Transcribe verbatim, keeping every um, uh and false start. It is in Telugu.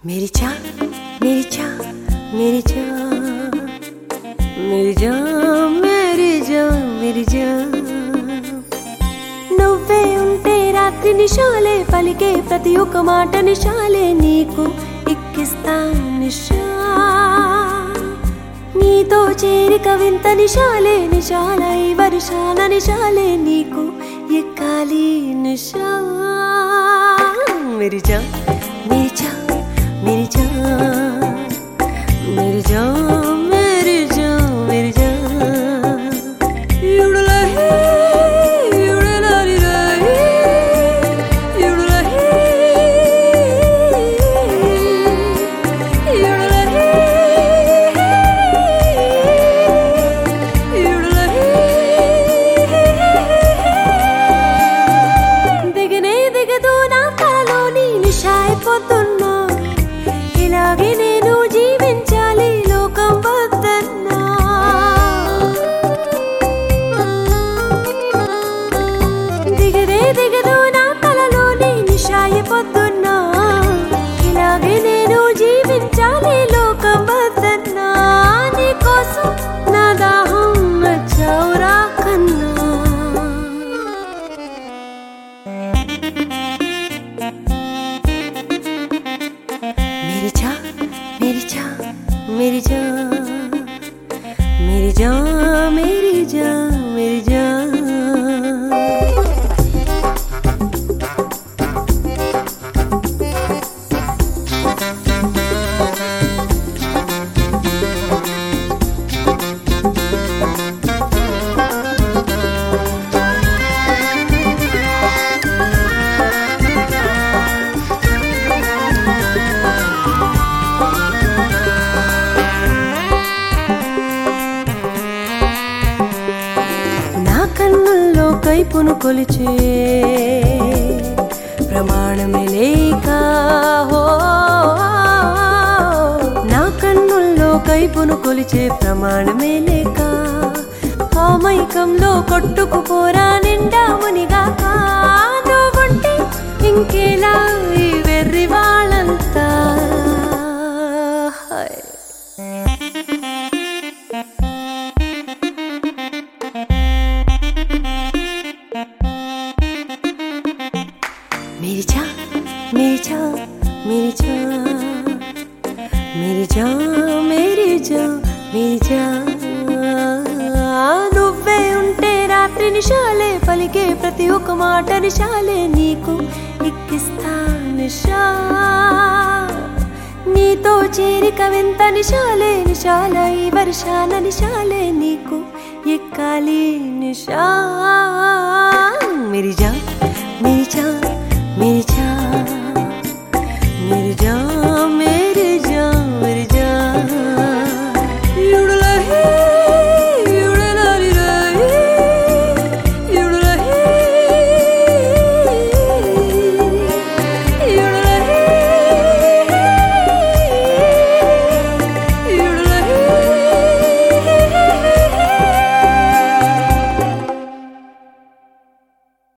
मेरी जान मेरी जान मेरी जान मेरी जान मेरी जान मेरी जान నువ్వే ఉంటే రాత్రి నిశాలే పలికే ప్రతి ఒక్క మాట నిశాలే నీకు ఎక్కిస్తా నిశా నీతో చేరిక వింత నిశాలే నిశాల ఈ వర్షాల నిశాలే నీకు ఎక్కాలి నిశా मेरी जान मेरी जान मेरी जान मेरी जान मेरी जान मेरी जान युड़ला है युड़ला रे युड़ला है युड़ला है युड़ला है दिगने दिगदू ना कालोनी निशाए पोतुन्ना ఇలాగే నేను జీవించాలి లోకం వద్దన్నా దిగదే దిగదు నా కలలోని నిశాయి పొద్దున్నా ఇలాగే నేను జీవించాలి లోకం వద్దన్నా నీ కోసం నా దాహం నచ్చవురా కన్నా मेरी जान मेरी जान मेरी जान मेरी जान मेरी जान मेरी जान కన్నుల్లో కైపును కొలిచే ప్రమాణమే లేక హో నా కన్నుల్లో కైపును కొలిచే ప్రమాణమే లేక ఆ మైకంలో కొట్టుకుపోరా నిండా మునిగాక నువ్వుంటే ఇంకేలా ఈ వెర్రి వాళ్ళంతా मेरी जान मेरी जान मेरी जान मेरी जान मेरी जान मेरी जान నువ్వే ఉంటే రాత్రి నిశాలే పలికే ప్రతి ఒక్క మాట నిశాలే నీకు ఎక్కిస్తా నిశా నీతో చేరిక వింత నిశాలే నిశాల ఈ వర్షాల నిశాలే నీకు ఎక్కాలి నిశా मेरी जान